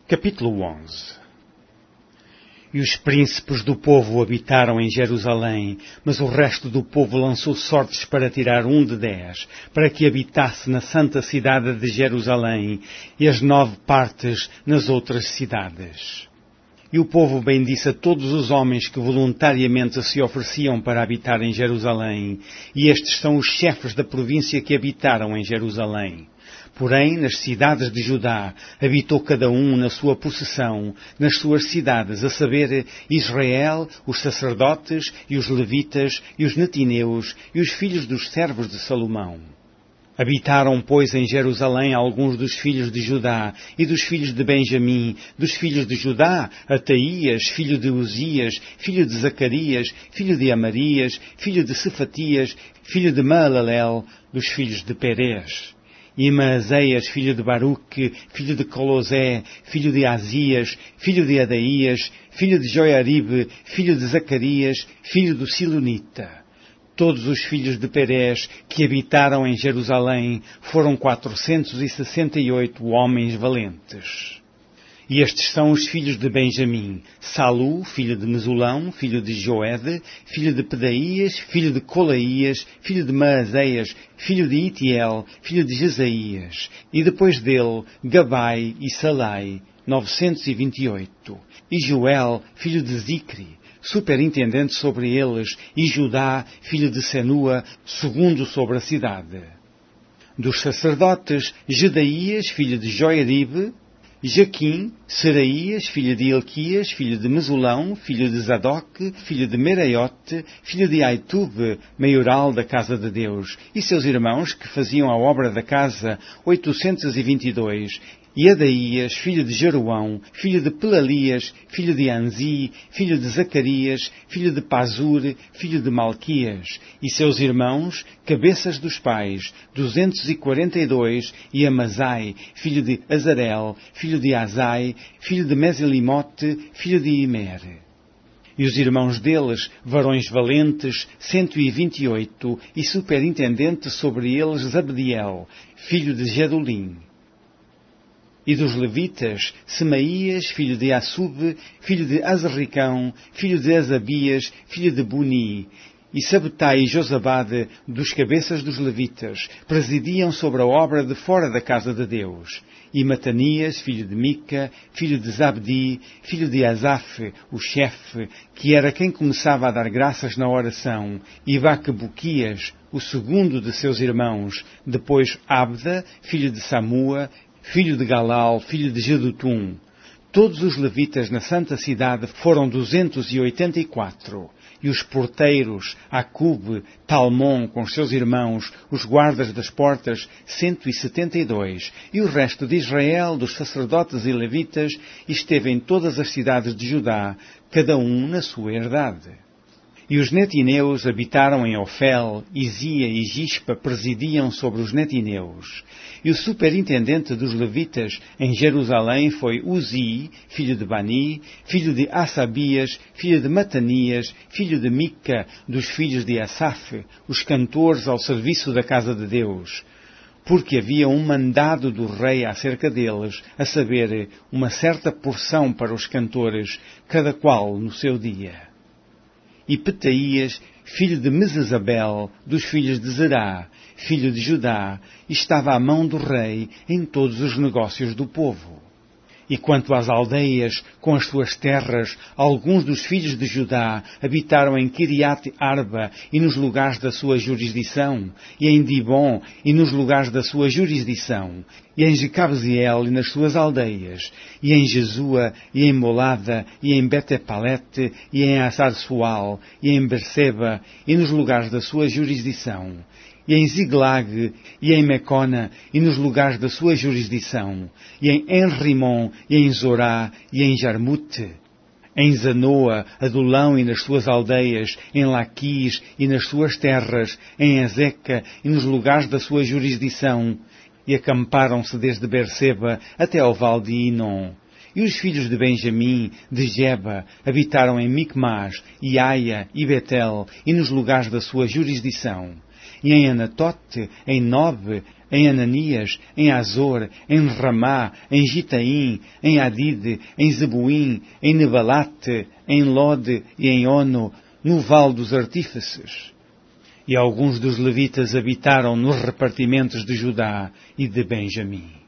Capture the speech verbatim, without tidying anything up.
Capítulo onze. E os príncipes do povo habitaram em Jerusalém, mas o resto do povo lançou sortes para tirar um de dez, para que habitasse na santa cidade de Jerusalém, e as nove partes nas outras cidades. E o povo bendisse a todos os homens que voluntariamente se ofereciam para habitar em Jerusalém, e estes são os chefes da província que habitaram em Jerusalém. Porém, nas cidades de Judá, habitou cada um na sua possessão, nas suas cidades, a saber, Israel, os sacerdotes, e os levitas, e os netineus, e os filhos dos servos de Salomão. Habitaram, pois, em Jerusalém alguns dos filhos de Judá, e dos filhos de Benjamim, dos filhos de Judá, Ataías, filho de Uzias, filho de Zacarias, filho de Amarias, filho de Cefatias, filho de Maalalel, dos filhos de Perez. E Maazéias, filho de Baruque, filho de Colosé, filho de Azias, filho de Adaías, filho de Joiaribe, filho de Zacarias, filho do Silonita. Todos os filhos de Perez que habitaram em Jerusalém foram quatrocentos e sessenta e oito homens valentes. E estes são os filhos de Benjamim: Salu, filho de Mesulão, filho de Joede, filho de Pedaías, filho de Colaías, filho de Maazéias, filho de Itiel, filho de Jesaías. E depois dele, Gabai e Salai, novecentos e vinte e oito. E Joel, filho de Zicri, superintendente sobre eles, e Judá, filho de Senua, segundo sobre a cidade. Dos sacerdotes, Jedaías, filho de Joiaribe, Jaquim, Seraías, filho de Ilquias, filho de Mesulão, filho de Zadok, filho de Meraiote, filho de Aitube, maioral da casa de Deus, e seus irmãos que faziam a obra da casa, oitocentos e vinte e dois, e Adaías, filho de Jeroão, filho de Pelalias, filho de Anzi, filho de Zacarias, filho de Pazur, filho de Malquias, e seus irmãos, cabeças dos pais, duzentos e quarenta e dois, e Amazai, filho de Azarel, filho de Azai, filho de Meselimote, filho de Imer. E os irmãos deles, varões valentes, cento e vinte e oito, e superintendente sobre eles Zabdiel, filho de Gedulim. E dos levitas, Semaías, filho de Assub, filho de Azarricão, filho de Azabias, filho de Buni, e Sabetai e Josabade, dos cabeças dos levitas, presidiam sobre a obra de fora da casa de Deus. E Matanias, filho de Mica, filho de Zabdi, filho de Asaf, o chefe, que era quem começava a dar graças na oração, e Baquebuquias, o segundo de seus irmãos, depois Abda, filho de Samua, filho de Galal, filho de Jedutum. Todos os levitas na santa cidade foram duzentos e oitenta e quatro. E os porteiros, Acube, Talmon, com os seus irmãos, os guardas das portas, cento e setenta e dois. E o resto de Israel, dos sacerdotes e levitas, esteve em todas as cidades de Judá, cada um na sua herdade. E os netineus habitaram em Ofel, Izia e Gispa presidiam sobre os netineus. E o superintendente dos levitas em Jerusalém foi Uzi, filho de Bani, filho de Assabias, filho de Matanias, filho de Mica, dos filhos de Asaf, os cantores ao serviço da casa de Deus. Porque havia um mandado do rei acerca deles, a saber, uma certa porção para os cantores, cada qual no seu dia. E Petaías, filho de Mesesabel, dos filhos de Zerá, filho de Judá, estava à mão do rei em todos os negócios do povo. E quanto às aldeias, com as suas terras, alguns dos filhos de Judá habitaram em Kiriat Arba e nos lugares da sua jurisdição, e em Dibon e nos lugares da sua jurisdição, e em Jecabziel e nas suas aldeias, e em Jesua, e em Molada, e em Betepalete, e em Asar-Sual, e em Berseba, e nos lugares da sua jurisdição, e em Ziglag, e em Mecona, e nos lugares da sua jurisdição, e em Enrimon, e em Zorá, e em Jarmute, em Zanoa, Adulão e nas suas aldeias, em Laquis e nas suas terras, em Azeca e nos lugares da sua jurisdição, e acamparam-se desde Berseba até ao val de Inon. E os filhos de Benjamim, de Geba, habitaram em Micmas, e Aia, e Betel, e nos lugares da sua jurisdição. e em Anatote, em Nob, em Ananias, em Azor, em Ramá, em Gitaim, em Adide, em Zebuim, em Nebalate, em Lode e em Ono, no Vale dos Artífices. E alguns dos levitas habitaram nos repartimentos de Judá e de Benjamim.